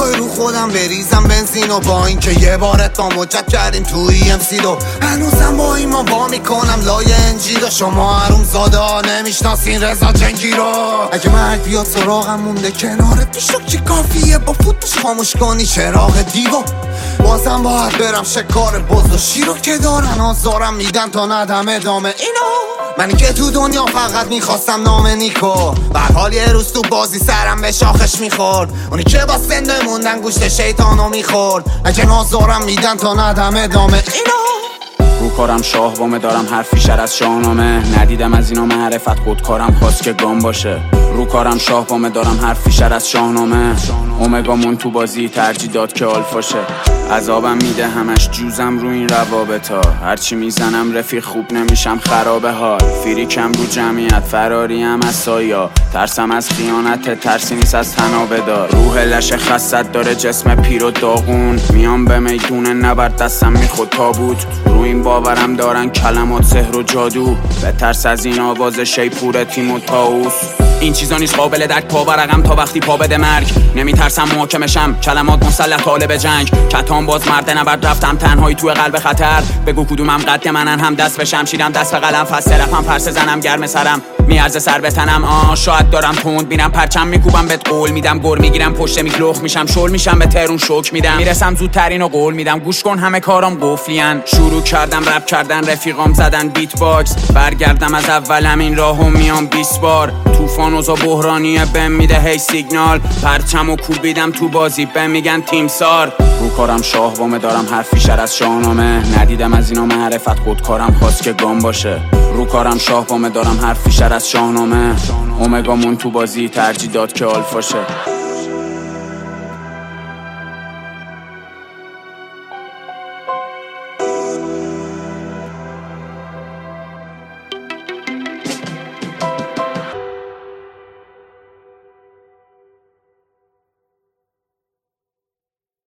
میخوای رو خودم بریزم بنزین و با این که یه بار اتمام جد کردیم توی EMC رو هنوزم با این ما با میکنم لای انجیل. شما حروم زاده ها نمیشناسین رضا جنگی رو. اگه مرگ بیاد سراغم مونده کنارت پیشو که کافیه با فوتش خاموش کنی چراغ دیو. بازم باید برم شکار بز و شیرو که دارن آزارم میدن تا ندم ادامه اینو. منی که تو دنیا فقط میخواستم نام نیکو برحال یه روز تو بازی سرم به شاخش میخورد. اونی که با سنده موندن گوشت شیطانو میخورد. اگه نازارم میدن تا ندم ادامه اینو. رو کارم شاه وامه دارم حرفی شر از شاهنامه. ندیدم از اینا معرفت خودکارم خواست که گام باشه. رو کارم شاه وامه دارم حرفی شر از شاهنامه. اومگامون تو بازی ترجیح داد که آلفاشه. عذابم میده همش جوزم رو این روابطا. هرچی میزنم رفیق خوب نمیشم خرابه حال. فریکم رو جمعیت فراریم از سایا. ترسم از خیانت ترسی نیست از تنابه دار. روح لش خست داره جسم پیر و داغون. میام به میدون نبرد دستم میخود تابوت. رو این باورم دارن کلمات سحر و جادو. به ترس از این آواز شیپور تیم و تاوس. این چیزا نیست قابل درک پا برقم تا وقتی پا بده مرگ. نمیترسم محاکمشم کلمات مسلح طالب جنگ. کتان باز مرد نبرد رفتم تنهایی توی قلب خطر. بگو کدومم قد منن هم دست به شمشیرم دست به قلم فست رفم پرسه زنم گرم سرم میارزه سر به تنم. شاید دارم تند میرم پرچم میکوبم بهت قول میدم. گر میگیرم پشت میگلخ میشم شل میشم به ترون شوک میدم. میرسم زودترین و قول میدم گوش کن همه کارام قفلین. شروع کردم رپ کردن رفیقام زدن بیت باکس. برگردم از اول همین راهو میام 20 بار. طوفان اوزا بحرانیه بهم میده هی سیگنال. پرچمو کوبیدم تو بازی بهم میگن تیمسار. رو کارم شاه وامه دارم حرفی شر از شاهنامه. ندیدم از اینا معرفت خودکارم خواست که گام باشه. رو کارم شاه وامه دارم حرفی شر از شاهنامه. اومگامون تو بازی ترجیح داد که آلفاشه.